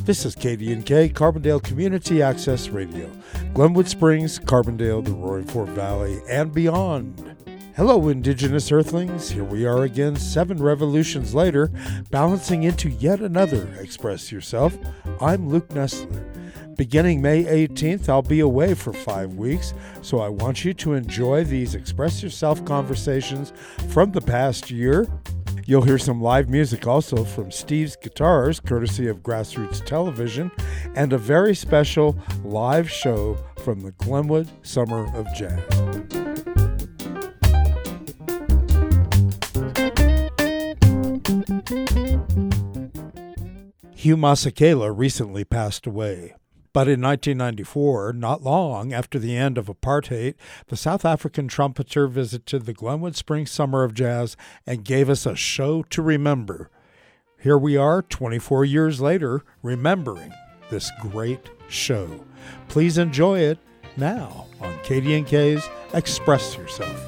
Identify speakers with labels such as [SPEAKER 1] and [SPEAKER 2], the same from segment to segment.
[SPEAKER 1] This is KDNK, Carbondale Community Access Radio, Glenwood Springs, Carbondale, the Roaring Fork Valley, and beyond. Hello, Indigenous Earthlings. Here we are again, 7 revolutions later, balancing into yet another Express Yourself. I'm Luke Nestler. Beginning May 18th, I'll be away for 5 weeks, so I want you to enjoy these Express Yourself conversations from the past year. You'll hear some live music also from Steve's Guitars, courtesy of Grassroots Television, and a very special live show from the Glenwood Summer of Jazz. Hugh Masekela recently passed away. But in 1994, not long after the end of apartheid, the South African trumpeter visited the Glenwood Springs Summer of Jazz and gave us a show to remember. Here we are, 24 years later, remembering this great show. Please enjoy it now on KDNK's Express Yourself.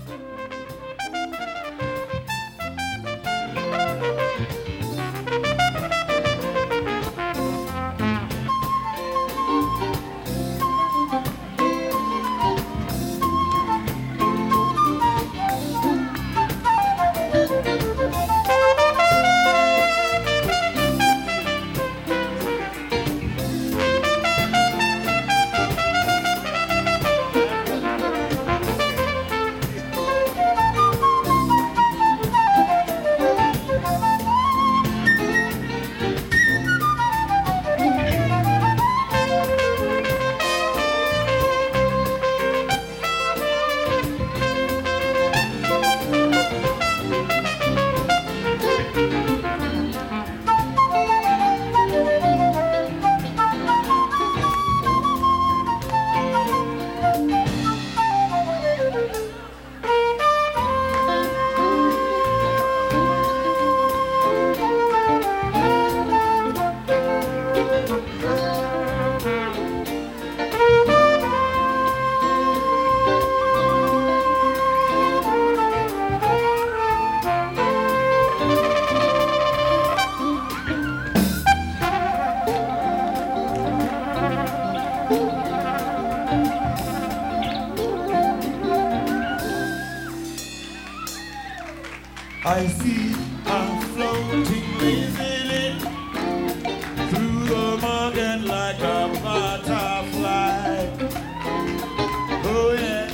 [SPEAKER 2] I see her floating lazily through the market like a butterfly. Oh yes,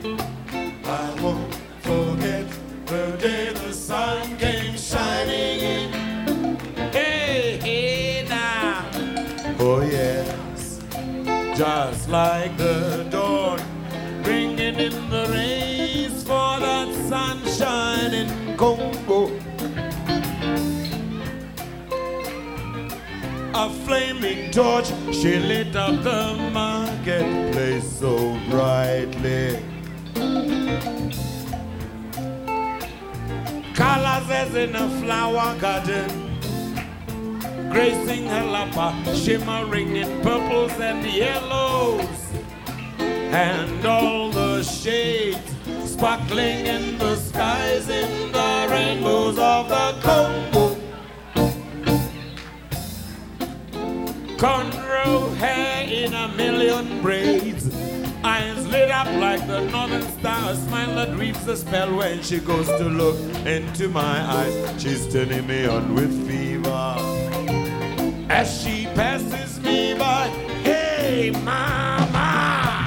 [SPEAKER 2] I won't forget the day the sun came shining in. Hey, hey now. Oh yes, just like the dawn, bringing in the rays for that sunshine in Congo. A flaming torch, she lit up the marketplace so brightly. Colors as in a flower garden, gracing her lapa, shimmering in purples and yellows, and all the shades sparkling in the skies in the rainbows of the Congo. Cornrow hair in a million braids, eyes lit up like the northern star, a smile that weaves a spell when she goes to look into my eyes. She's turning me on with fever as she passes me by. Hey mama,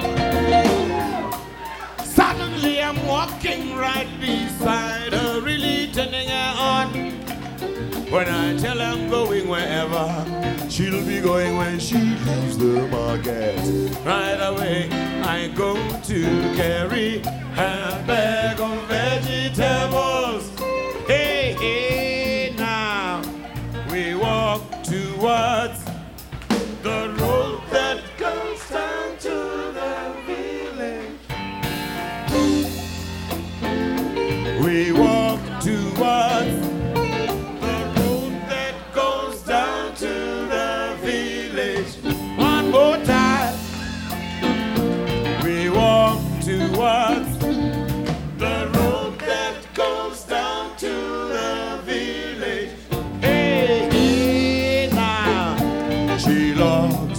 [SPEAKER 2] suddenly I'm walking right beside her, really turning her on. When I tell her I'm going wherever, she'll be going when she leaves the market. Right away I go to carry her bag of vegetables. Hey, hey, now we walk towards the road that goes down to the village. We walk towards the road that goes down to the village. One more time. We walk towards the road that goes down to the village. Hey, hey now.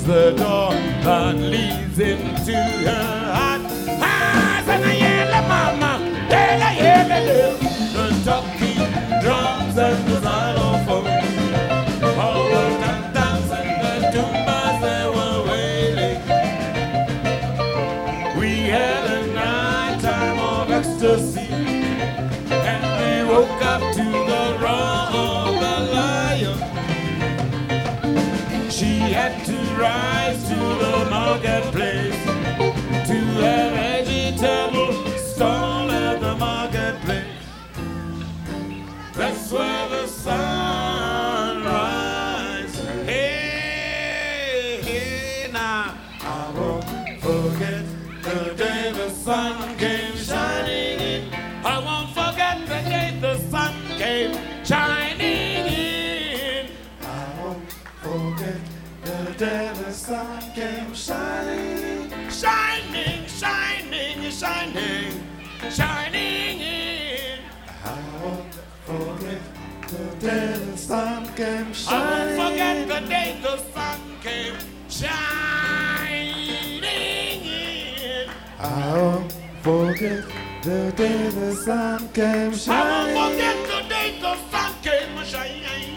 [SPEAKER 2] the door that leads into her heart. Ah, yellow mama, yellow, the talking drums and the xylophone. All the tam-tams and the tumbas, they were wailing. We had a night time of ecstasy, and we woke up to the roar of the lion. She had to rise to the marketplace, to a vegetable stall at the marketplace. That's where the sun rises. Hey, hey, now I won't forget the day the sun came shining in. I won't forget the day the sun came shining in. I won't forget the day the sun came shining, shining, shining, shining, shining in. I won't forget the day the sun came shining. I won't forget the day the sun came shining in. I won't forget the day the sun came shining. I won't forget the day the sun came shining.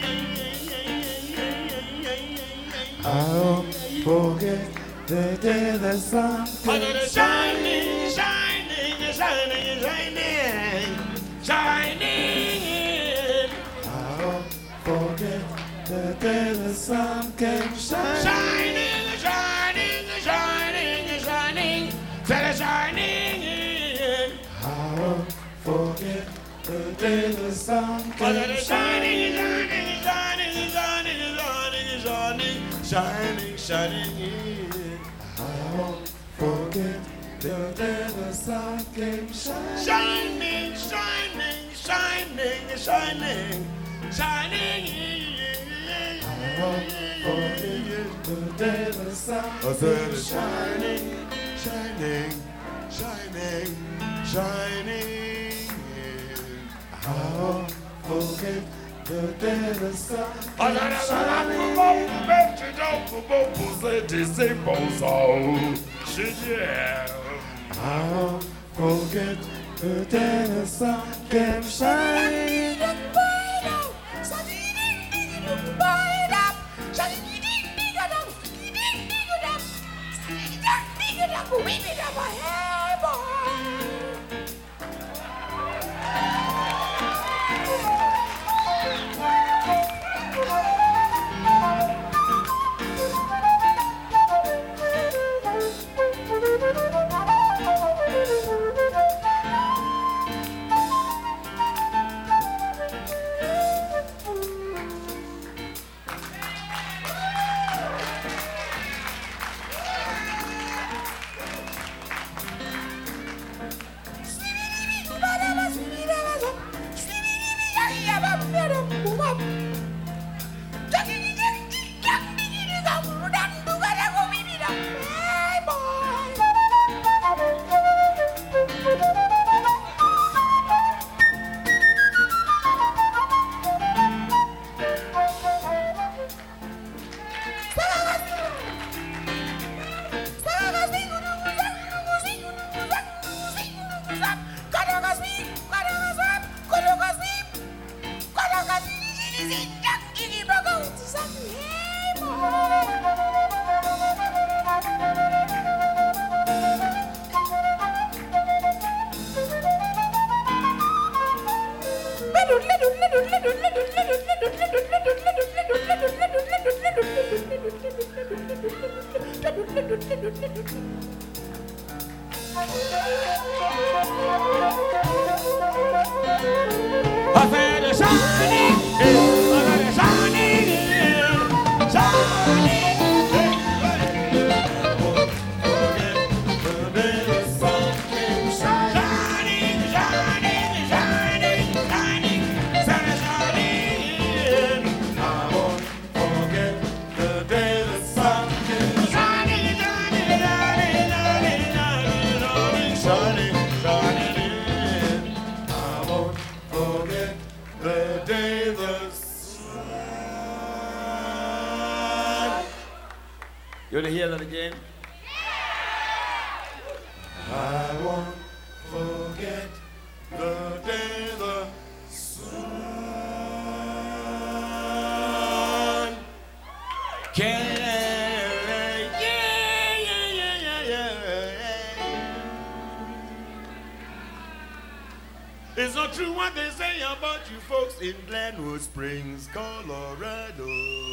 [SPEAKER 2] I won't forget the day the sun came shining, shining, shining, shining, shining in. I won't forget the day the sun came shining, shining, shining, shining, shining, shining in. I won't forget the day the sun came shining, shining, shining, shining, shining, shining, shining in. I won't forget the day the sun came shining, shining, shining, shining, shining, shining in. I won't forget the day the sun came shining, shining, shining, shining in. I won't forget the day the sun came shining. I won't forget the day the sun came shining. You want to hear that again? I won't forget the day the sun came. It's not true what they say about you folks in Glenwood Springs, Colorado.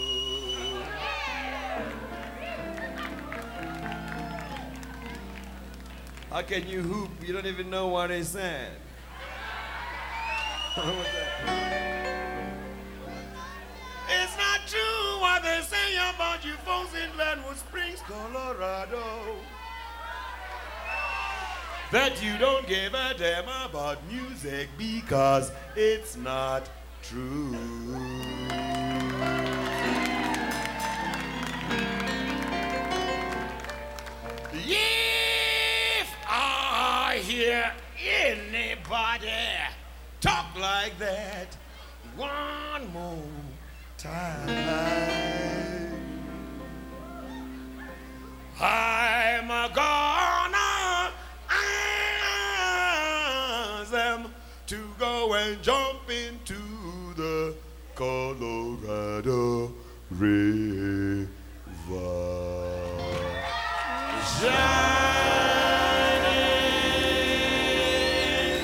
[SPEAKER 2] How can you hoop? You don't even know what they said. It's not true what they say about you folks in Glenwood Springs, Colorado. That you don't give a damn about music because it's not true. If I hear anybody talk like that one more time, I'm gonna ask them to go and jump into the Colorado River. Shining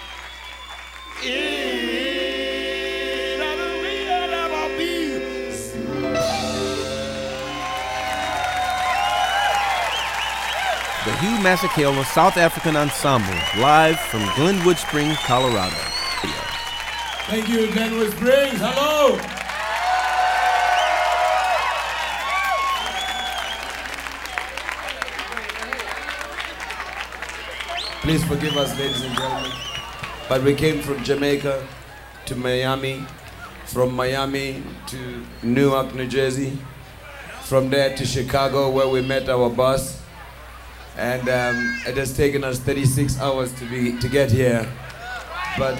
[SPEAKER 2] in the middle of a beast.
[SPEAKER 3] The Hugh Masekela South African Ensemble, live from Glenwood Springs, Colorado.
[SPEAKER 2] Thank you, Glenwood Springs. Hello. Please forgive us, ladies and gentlemen, but we came from Jamaica to Miami, from Miami to Newark, New Jersey, from there to Chicago, where we met our boss, and it has taken us 36 hours to get here, but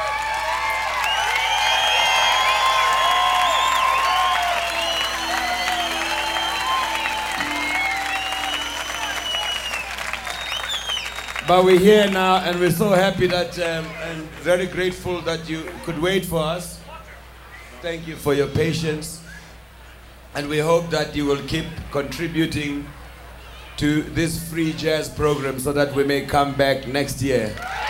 [SPEAKER 2] we're here now, and we're so happy that, and very grateful that you could wait for us. Thank you for your patience. And we hope that you will keep contributing to this free jazz program so that we may come back next year.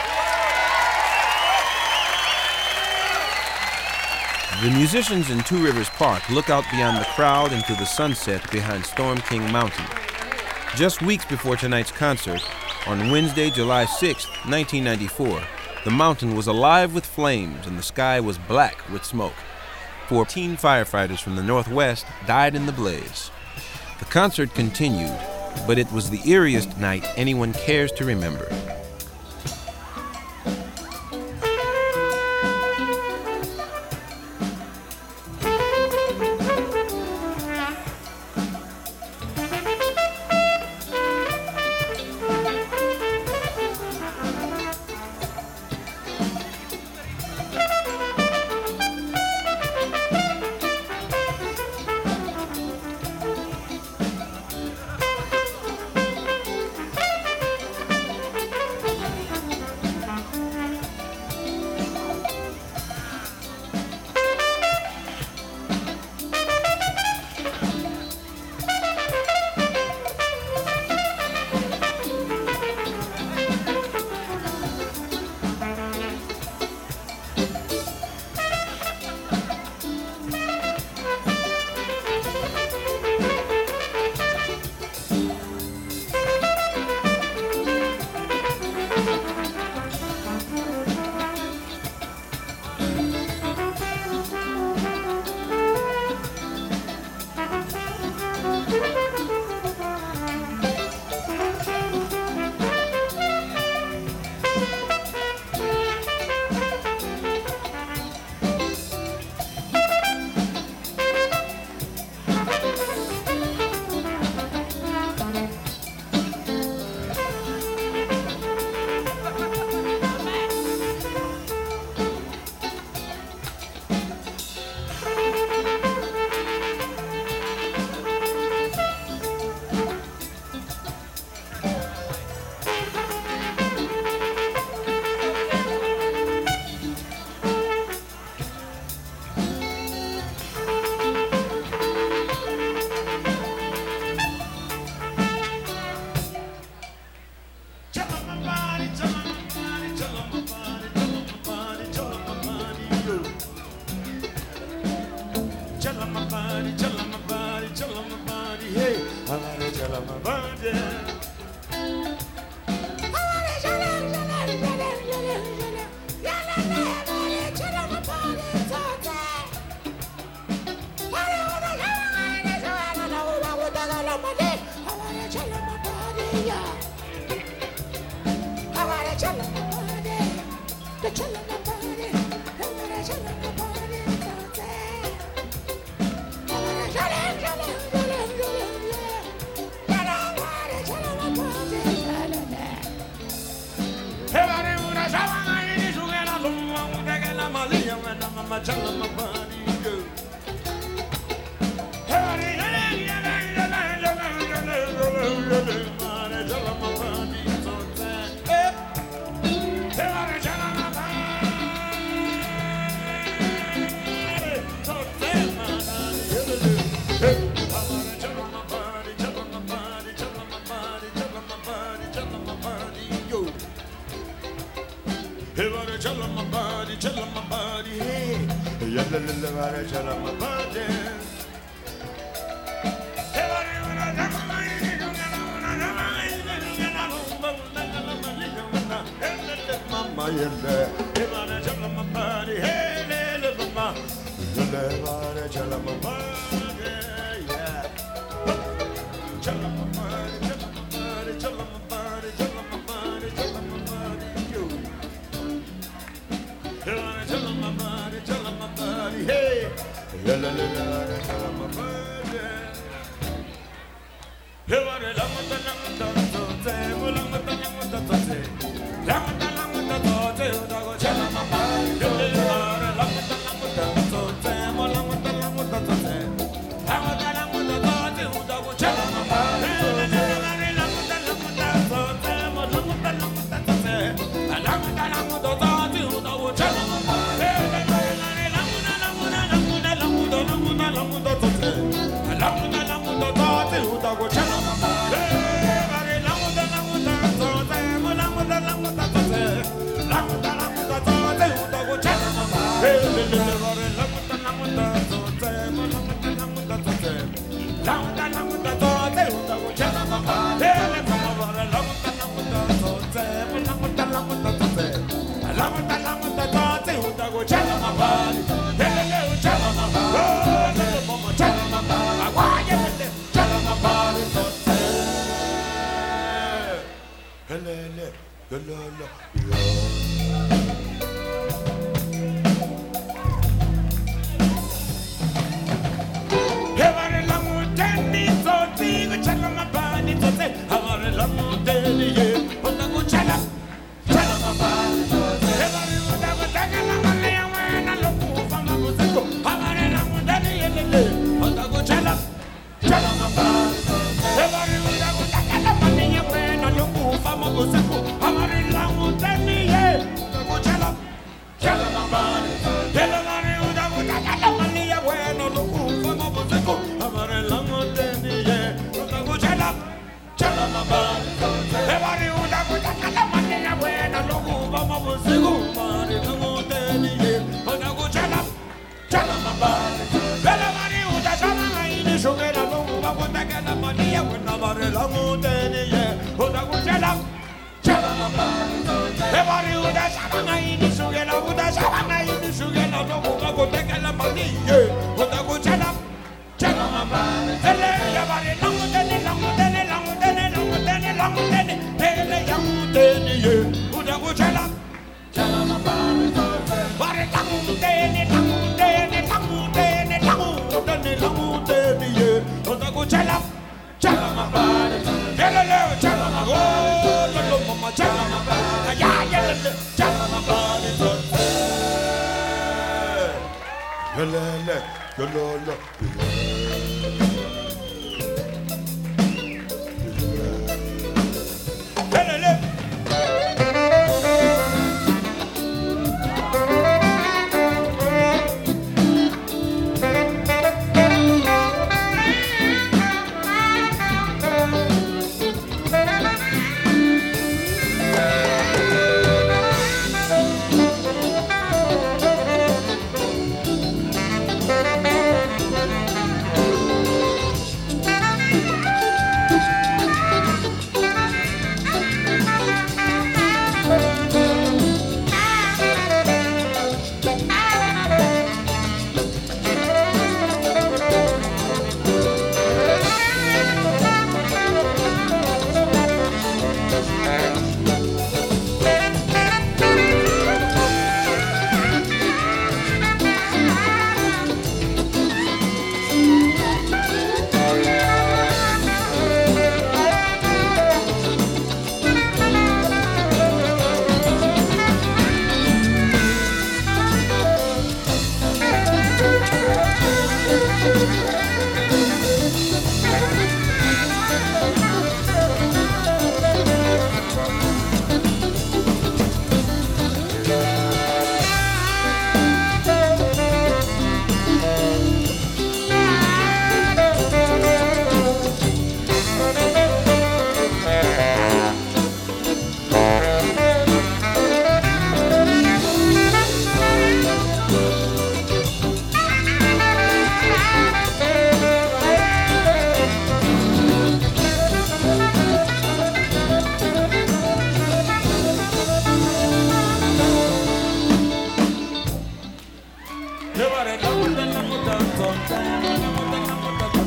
[SPEAKER 3] The musicians in Two Rivers Park look out beyond the crowd into the sunset behind Storm King Mountain. Just weeks before tonight's concert, on Wednesday, July 6, 1994, the mountain was alive with flames and the sky was black with smoke. 14 firefighters from the Northwest died in the blaze. The concert continued, but it was the eeriest night anyone cares to remember.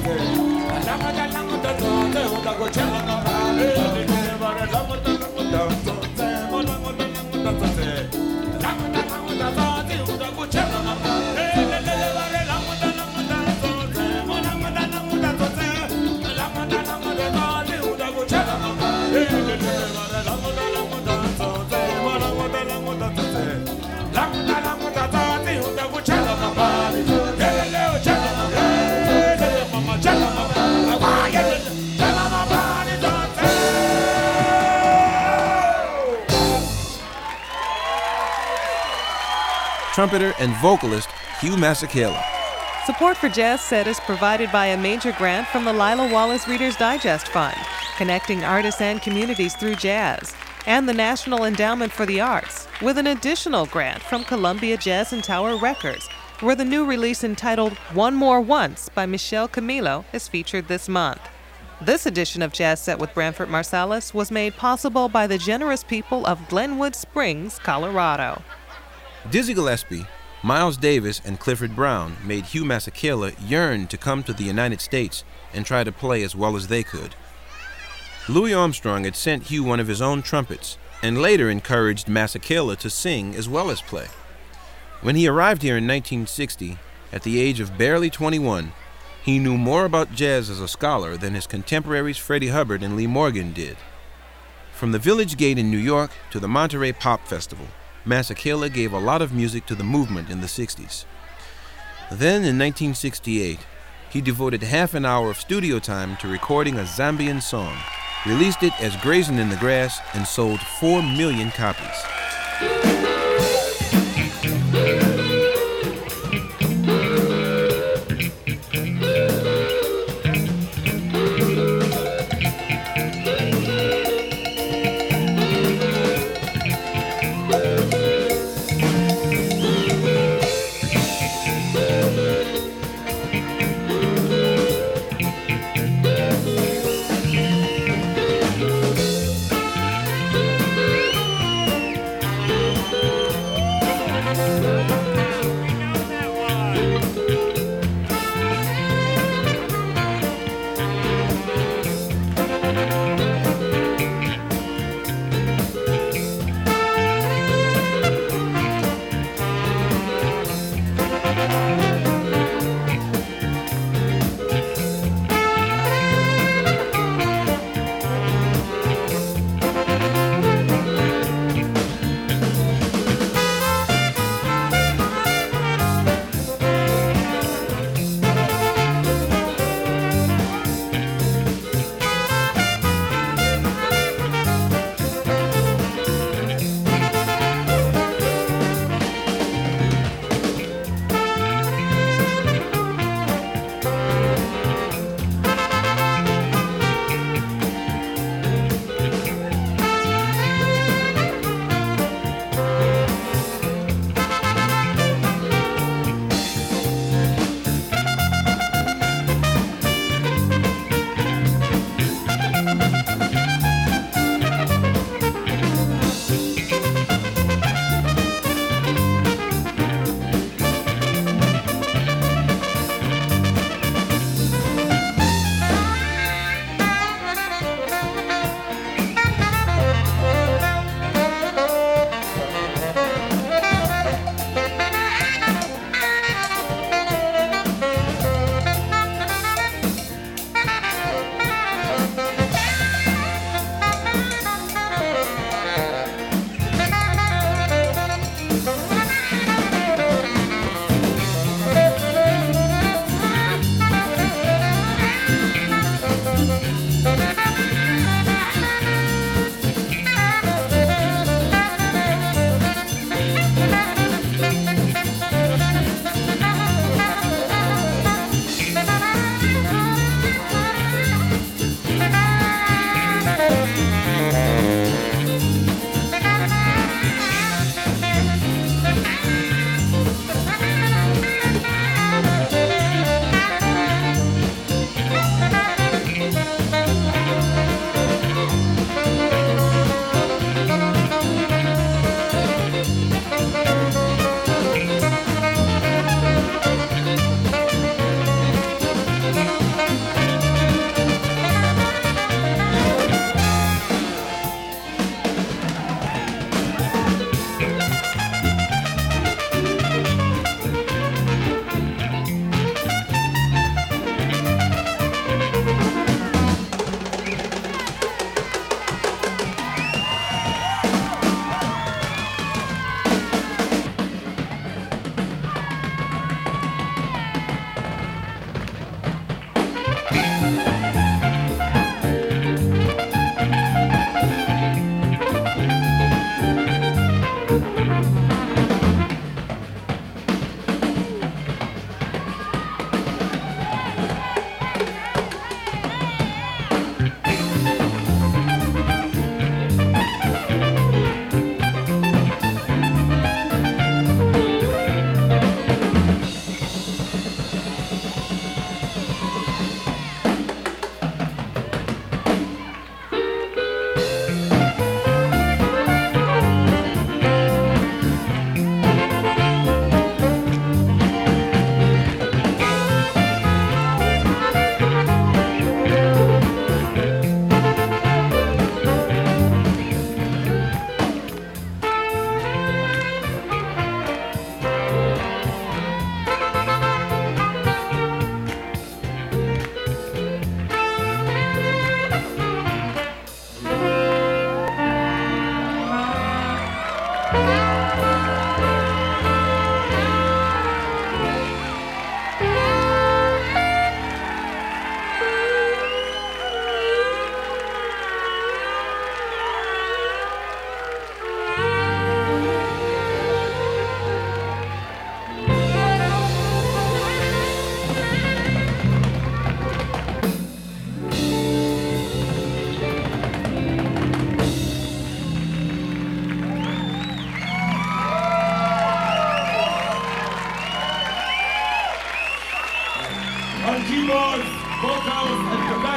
[SPEAKER 3] Trumpeter and vocalist Hugh Masekela.
[SPEAKER 4] Support for Jazz Set is provided by a major grant from the Lila Wallace Reader's Digest Fund, connecting artists and communities through jazz, and the National Endowment for the Arts, with an additional grant from Columbia Jazz and Tower Records, where the new release entitled One More Once by Michelle Camilo is featured this month. This edition of Jazz Set with Branford Marsalis was made possible by the generous people of Glenwood Springs, Colorado.
[SPEAKER 3] Dizzy Gillespie, Miles Davis, and Clifford Brown made Hugh Masekela yearn to come to the United States and try to play as well as they could. Louis Armstrong had sent Hugh one of his own trumpets and later encouraged Masekela to sing as well as play. When he arrived here in 1960, at the age of barely 21, he knew more about jazz as a scholar than his contemporaries Freddie Hubbard and Lee Morgan did. From the Village Gate in New York to the Monterey Pop Festival, Masekela gave a lot of music to the movement in the 60s. Then, in 1968, he devoted half an hour of studio time to recording a Zambian song, released it as Grazing in the Grass, and sold 4 million copies.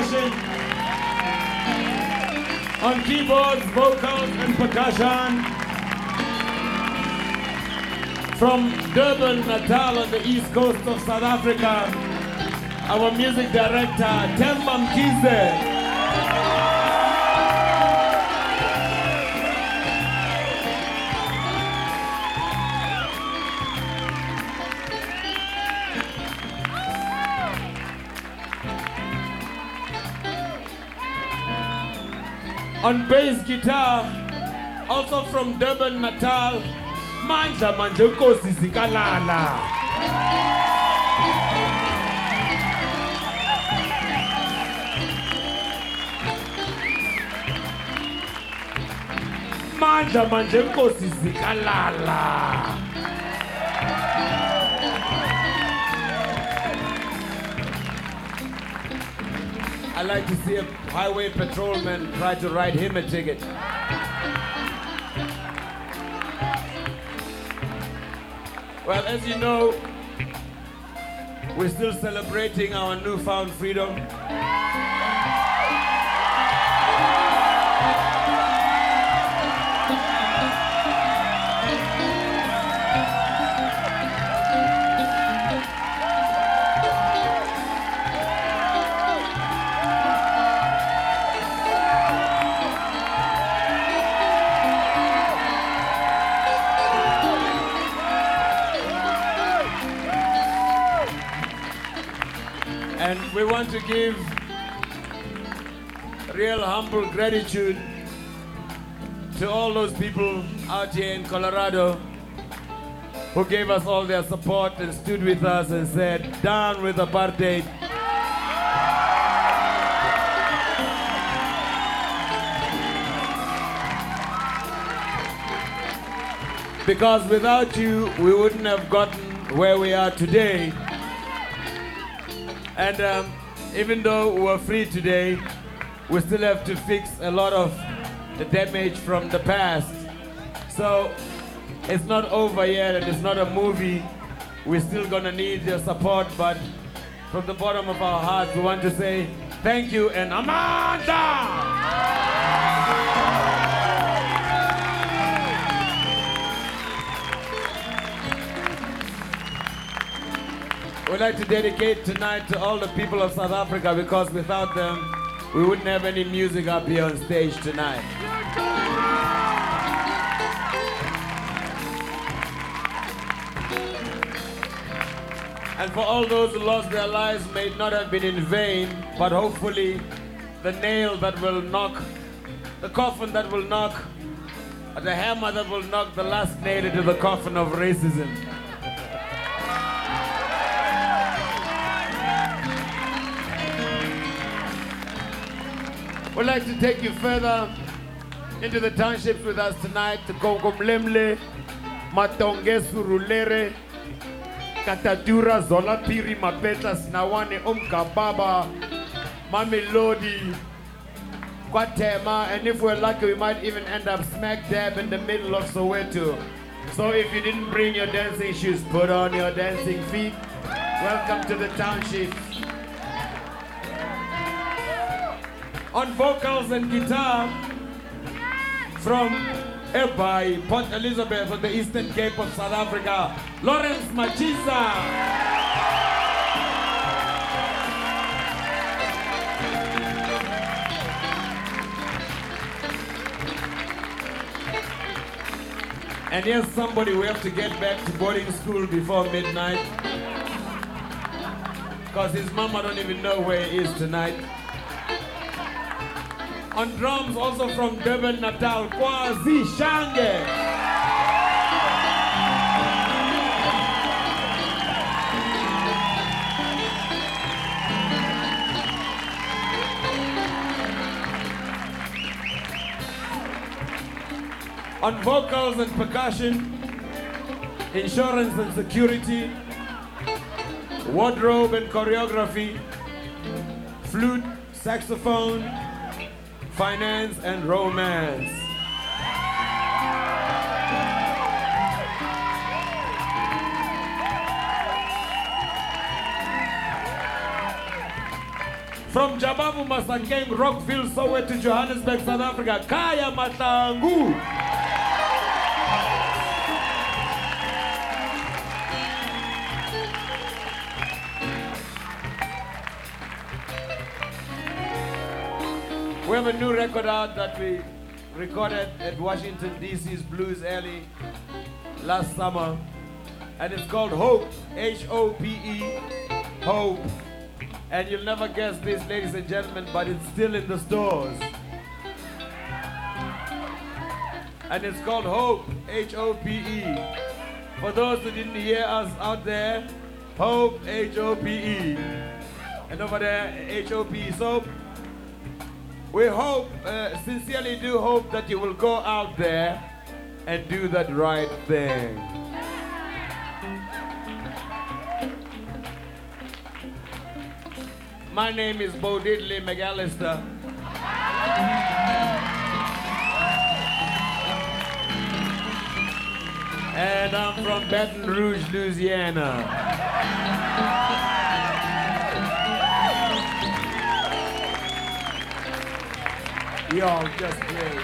[SPEAKER 2] percussion. On keyboards, vocals, and percussion. From Durban, Natal, on the east coast of South Africa, our music director, Themba Mkhize. On bass guitar, also from Durban, Natal, Mandla Manje Nkosi Sikalala. Mandla Manje Nkosi Sikalala. I like to see a highway patrolman try to write him a ticket. Well, as you know, we're still celebrating our newfound freedom. And we want to give real humble gratitude to all those people out here in Colorado who gave us all their support and stood with us and said, down with apartheid. Because without you, we wouldn't have gotten where we are today. And even though we're free today, we still have to fix a lot of the damage from the past. So it's not over yet and it's not a movie. We're still gonna need your support, but from the bottom of our hearts, we want to say thank you and Amanda! We'd like to dedicate tonight to all the people of South Africa because without them, we wouldn't have any music up here on stage tonight. And for all those who lost their lives, may it not have been in vain, but hopefully the nail that will knock, the coffin that will knock, the hammer that will knock the last nail into the coffin of racism. We'd like to take you further into the townships with us tonight to Kokomlemle, Matonge, Surulere, Katadura, Zolapiri, Mapeta, Snawane, Umkababa, Mamelodi, Kwatema, and if we're lucky, we might even end up smack dab in the middle of Soweto. So if you didn't bring your dancing shoes, put on your dancing feet. Welcome to the townships. On vocals and guitar, from Ebai, Port Elizabeth on the Eastern Cape of South Africa, Lawrence Machiza. And here's somebody we have to get back to boarding school before midnight, because his mama don't even know where he is tonight. On drums, also from Durban, Natal, Kwazi Shange. On vocals and percussion, insurance and security, wardrobe and choreography, flute, saxophone, finance and romance. From Jabavu Masakeng, Rockville, Soweto, Johannesburg, South Africa, Kaya Matangu. We have a new record out that we recorded at Washington, D.C.'s Blues Alley last summer. And it's called Hope, H-O-P-E, Hope. And you'll never guess this, ladies and gentlemen, but it's still in the stores. And it's called Hope, H-O-P-E. For those who didn't hear us out there, Hope, H-O-P-E. And over there, H-O-P-E. So we hope, sincerely do hope that you will go out there and do that right thing. My name is Bo Diddley McAllister. And I'm from Baton Rouge, Louisiana. Y'all just great.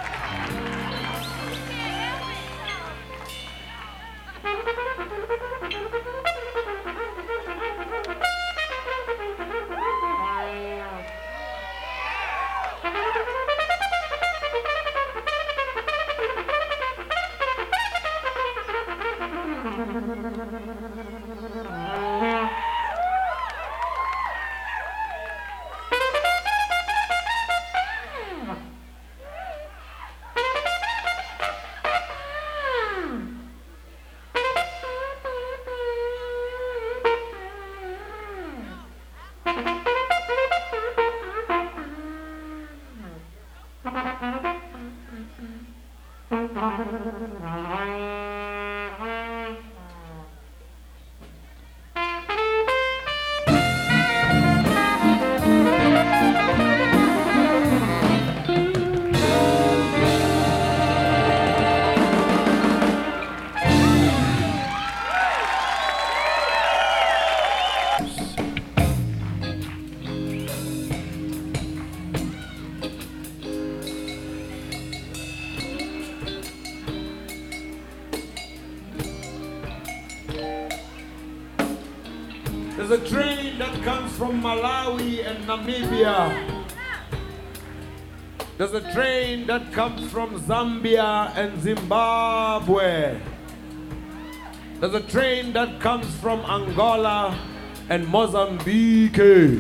[SPEAKER 2] There's a train that comes from Malawi and Namibia. There's a train that comes from Zambia and Zimbabwe. There's a train that comes from Angola and Mozambique.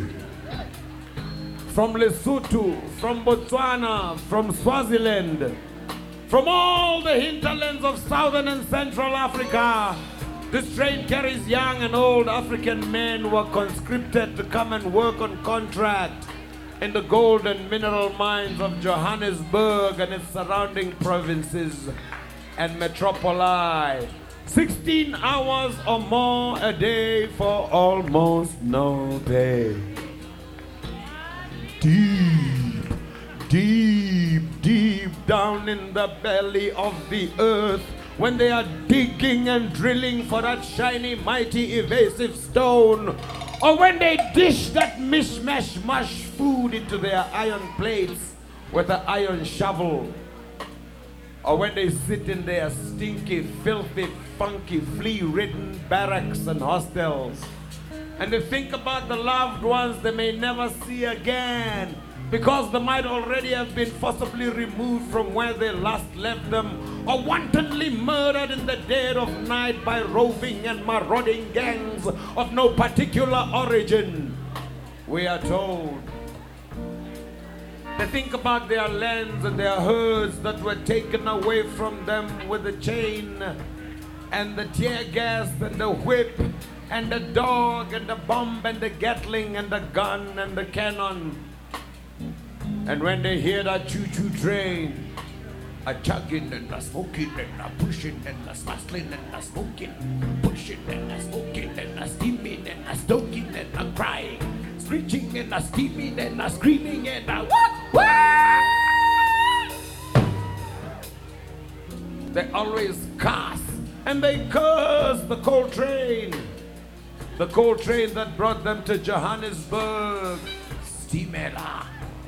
[SPEAKER 2] From Lesotho, from Botswana, from Swaziland, from all the hinterlands of Southern and Central Africa. This train carries young and old African men who are conscripted to come and work on contract in the gold and mineral mines of Johannesburg and its surrounding provinces and metropoli. 16 hours or more a day for almost no pay. Deep, deep, deep down in the belly of the earth, when they are digging and drilling for that shiny, mighty, evasive stone, or when they dish that mishmash mush food into their iron plates with an iron shovel, or when they sit in their stinky, filthy, funky, flea-ridden barracks and hostels, and they think about the loved ones they may never see again, because they might already have been forcibly removed from where they last left them, or wantonly murdered in the dead of night by roving and marauding gangs of no particular origin. We are told. They think about their lands and their herds that were taken away from them with the chain and the tear gas and the whip and the dog and the bomb and the Gatling and the gun and the cannon. And when they hear that choo-choo train, a chugging and a smoking and a pushing and a snuffling and a smoking, pushing and a smoking and a steaming and a stoking and a crying, screeching and a steaming and a screaming and a what? They always curse and they curse the coal train that brought them to Johannesburg, Timela.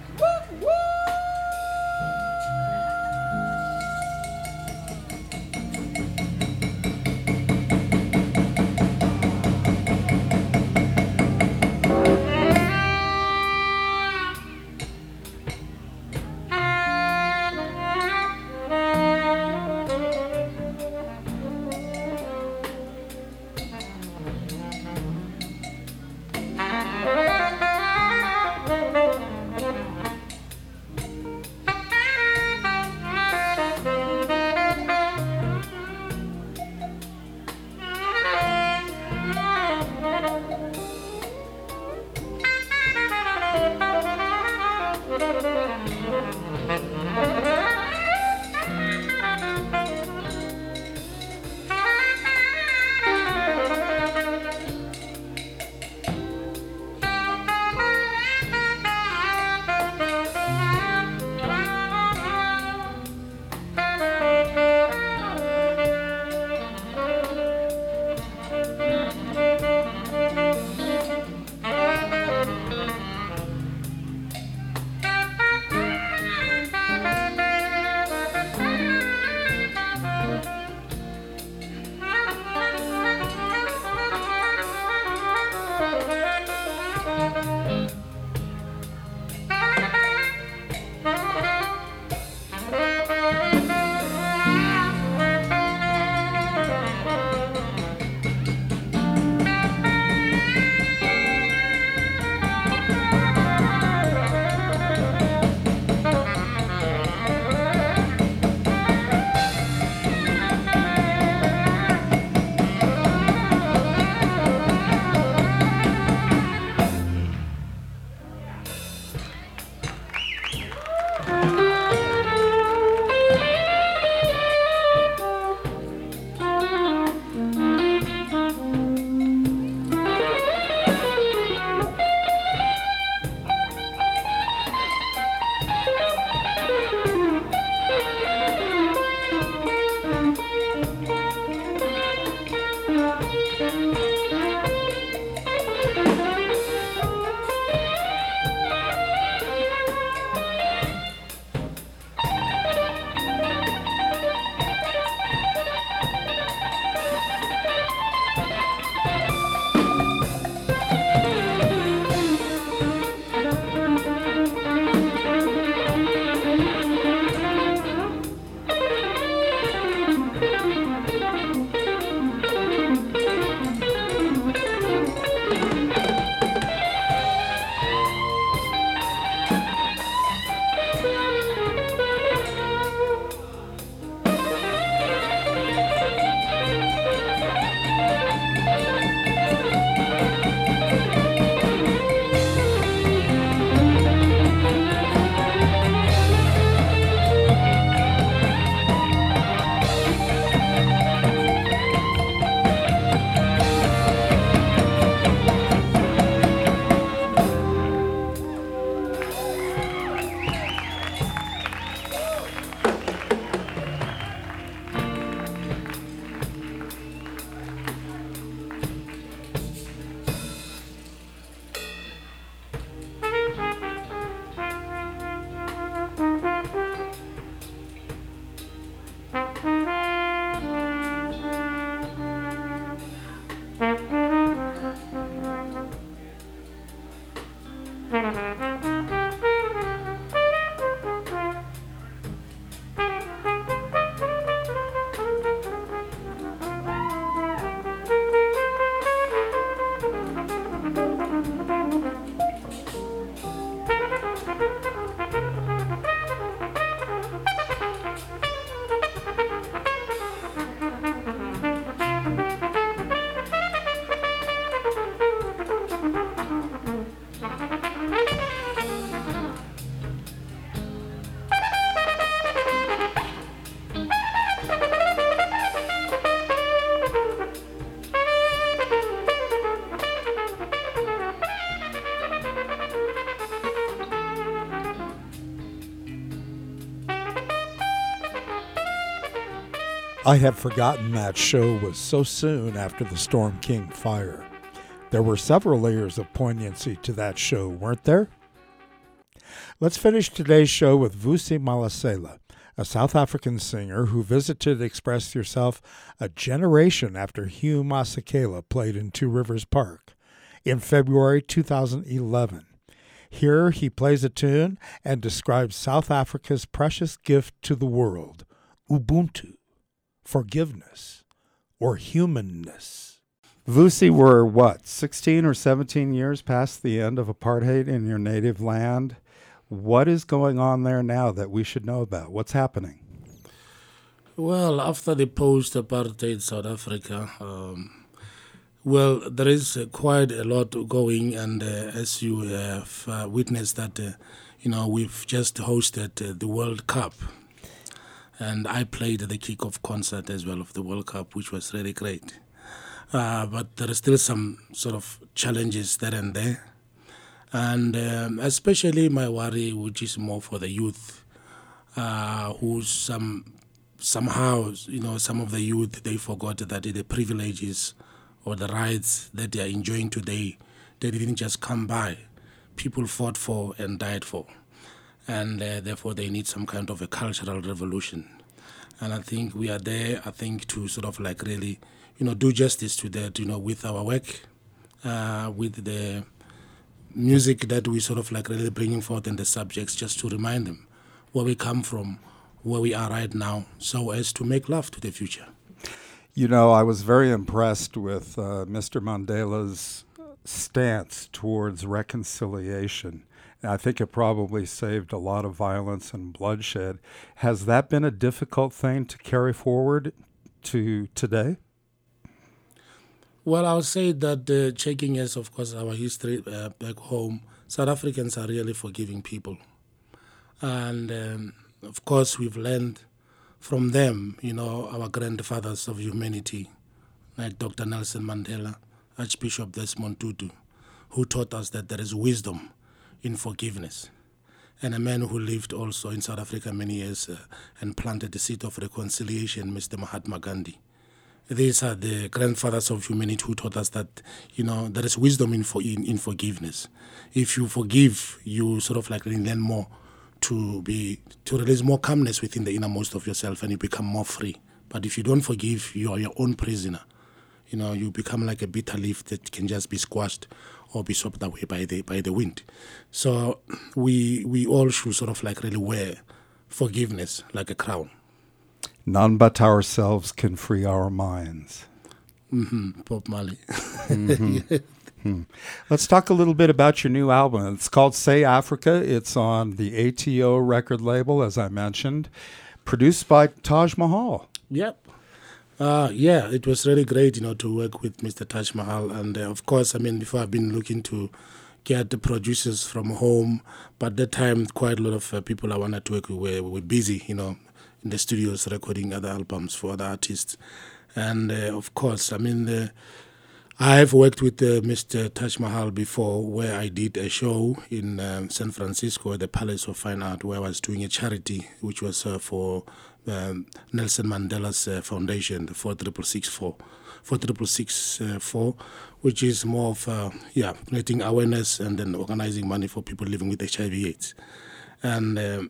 [SPEAKER 1] I had forgotten that show was so soon after the Storm King fire. There were several layers of poignancy to that show, weren't there? Let's finish today's show with Vusi Malasela, a South African singer who visited Express Yourself a generation after Hugh Masekela played in Two Rivers Park in February 2011. Here he plays a tune and describes South Africa's precious gift to the world, Ubuntu, forgiveness, or humanness. Vusi, we're 16 or 17 years past the end of apartheid in your native land. What is going on there now that we should know about? What's happening?
[SPEAKER 5] Well, after the post-apartheid South Africa, there is quite a lot going, and as you have witnessed that, we've just hosted the World Cup, and I played the kickoff concert as well of the World Cup, which was really great. But there are still some sort of challenges there and there. And especially my worry, which is more for the youth, who somehow, some of the youth, they forgot that the privileges or the rights that they are enjoying today, they didn't just come by. People fought for and died for. And therefore they need some kind of a cultural revolution. And I think we are there, to sort of like really, do justice to that, with our work, with the music that we sort of like really bringing forth and the subjects, just to remind them where we come from, where we are right now, so as to make love to the future.
[SPEAKER 1] I was very impressed with Mr. Mandela's stance towards reconciliation. I think it probably saved a lot of violence and bloodshed. Has that been a difficult thing to carry forward to today?
[SPEAKER 5] Well, I'll say that checking as, of course, our history back home, South Africans are really forgiving people. And, of course, we've learned from them, our grandfathers of humanity, like Dr. Nelson Mandela, Archbishop Desmond Tutu, who taught us that there is wisdom in forgiveness. And a man who lived also in South Africa many years and planted the seed of reconciliation, Mr. Mahatma Gandhi. These are the grandfathers of humanity who taught us that, there is wisdom in forgiveness. If you forgive, you sort of like learn more to release more calmness within the innermost of yourself, and you become more free. But if you don't forgive, you are your own prisoner. You become like a bitter leaf that can just be squashed or be swept away by the wind. So we all should sort of like really wear forgiveness like a crown.
[SPEAKER 1] None but ourselves can free our minds.
[SPEAKER 5] Bob Marley.
[SPEAKER 1] Let's talk a little bit about your new album. It's called Say Africa. It's on the ATO record label, as I mentioned, produced by Taj Mahal.
[SPEAKER 5] Yep. It was really great, to work with Mr. Taj Mahal. And of course, before I've been looking to get the producers from home, but at that time, quite a lot of people I wanted to work with were busy, in the studios recording other albums for other artists. And of course, I've worked with Mr. Taj Mahal before, where I did a show in San Francisco at the Palace of Fine Art, where I was doing a charity, which was for Nelson Mandela's foundation, the 4664, which is more of creating awareness and then organizing money for people living with HIV/AIDS. And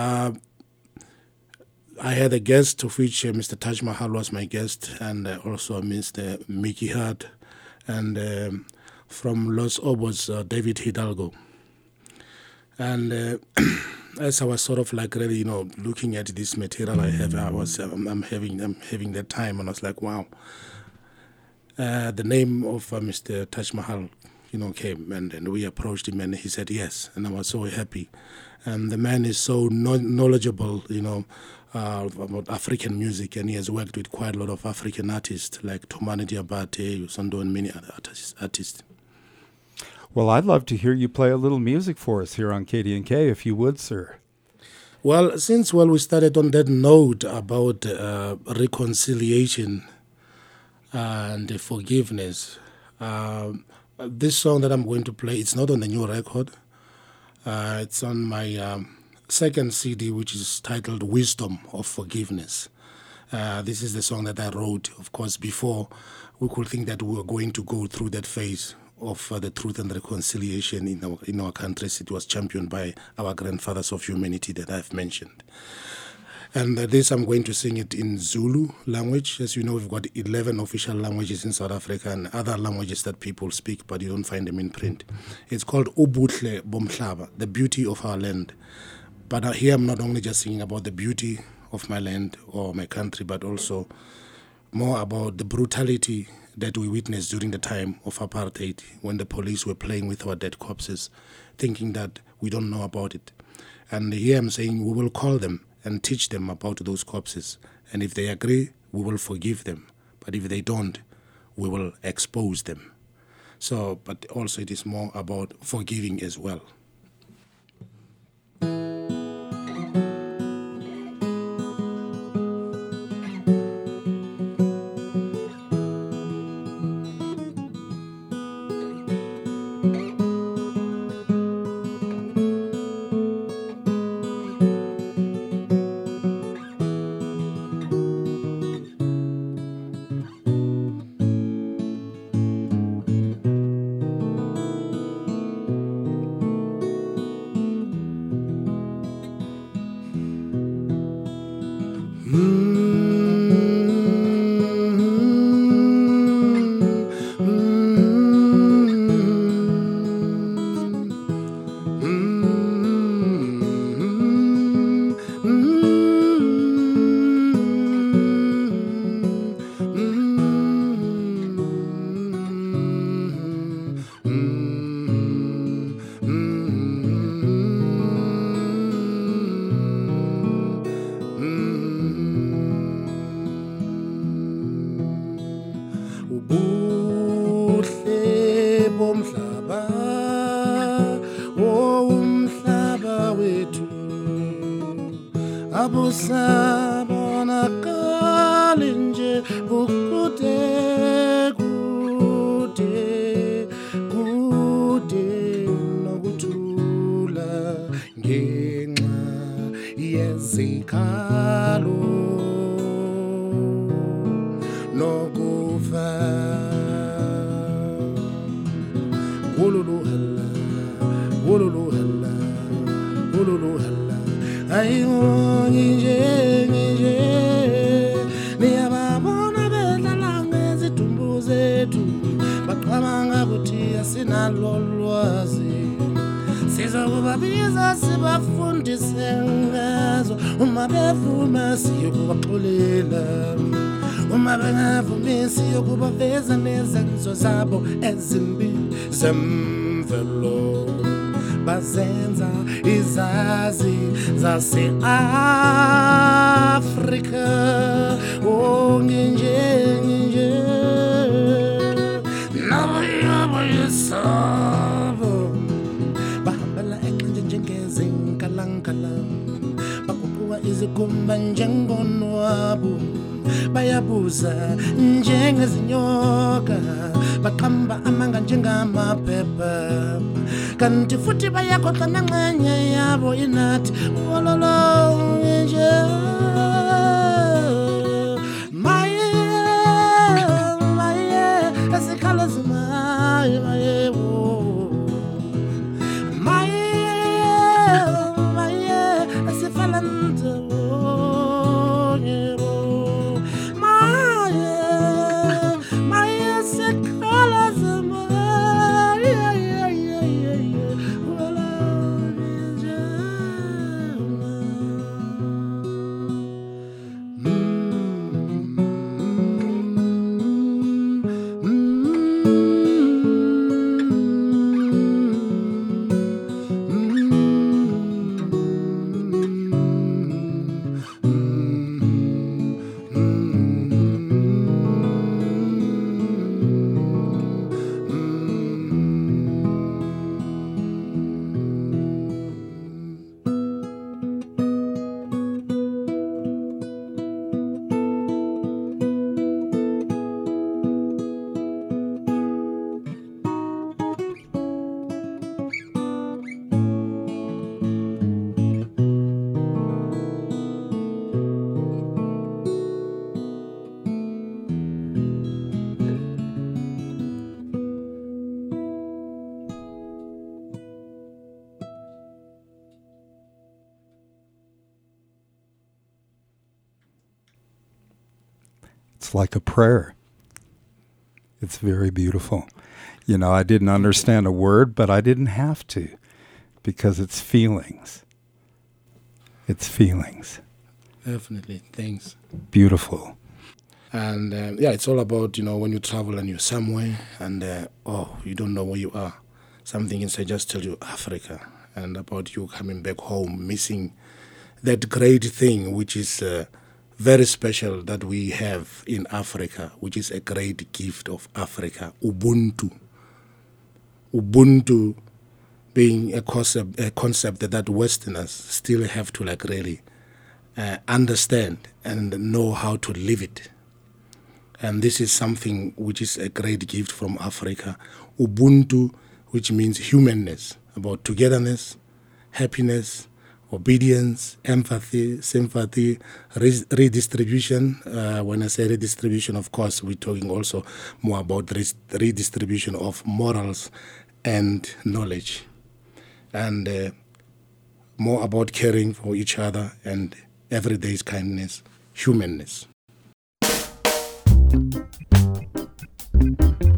[SPEAKER 5] I had a guest, of which Mr. Taj Mahal was my guest, and also Mr. Mickey Hart, and from Los Obos, David Hidalgo. And as I was sort of like really, looking at this material I have, I'm having that time, and I was like, wow. The name of Mr. Taj Mahal, came, and we approached him, and he said yes, and I was so happy. And the man is so knowledgeable, about African music, and he has worked with quite a lot of African artists like Thomani Diabate, Usando, and many other artists.
[SPEAKER 1] Well, I'd love to hear you play a little music for us here on KDNK, if you would, sir.
[SPEAKER 5] Well, since we started on that note about reconciliation and forgiveness, this song that I'm going to play, it's not on the new record. It's on my second CD, which is titled Wisdom of Forgiveness. This is the song that I wrote, of course, before we could think that we were going to go through that phase of the truth and reconciliation in our countries. It was championed by our grandfathers of humanity that I've mentioned. And this, I'm going to sing it in Zulu language. As you know, we've got 11 official languages in South Africa and other languages that people speak, but you don't find them in print. It's called Ubuhle Bomhlaba, the beauty of our land. But here I'm not only just singing about the beauty of my land or my country, but also more about the brutality that we witnessed during the time of apartheid, when the police were playing with our dead corpses, thinking that we don't know about it. And here I'm saying we will call them and teach them about those corpses. And if they agree, we will forgive them. But if they don't, we will expose them. So, but also it is more about forgiving as well.
[SPEAKER 6] Zemvelo bazenza izazi zase-Afrika nginje nabo yesabo bahambela enqenje njengezinkalankala baguquka izikhumba njengonwabu bayabuza njengezinyoka baqamba amanga njengamaphepha kanti futhi bayakhoxa nengxenye yabo inathi wololo nje maye esikhala zimaye maye esifala
[SPEAKER 7] It's like a prayer. It's very beautiful. You know, I didn't understand a word, but I didn't have to, because it's feelings. It's feelings.
[SPEAKER 5] Definitely. Thanks.
[SPEAKER 7] Beautiful.
[SPEAKER 5] And it's all about, when you travel and you're somewhere and, you don't know where you are. Something inside just tell you Africa, and about you coming back home, missing that great thing, which is very special that we have in Africa, which is a great gift of Africa, Ubuntu. Ubuntu being a concept that Westerners still have to really understand and know how to live it. And this is something which is a great gift from Africa. Ubuntu, which means humanness, about togetherness, happiness, obedience, empathy, sympathy, redistribution. When I say redistribution, of course, we're talking also more about redistribution of morals and knowledge. And more about caring for each other and everyday's kindness, humanness.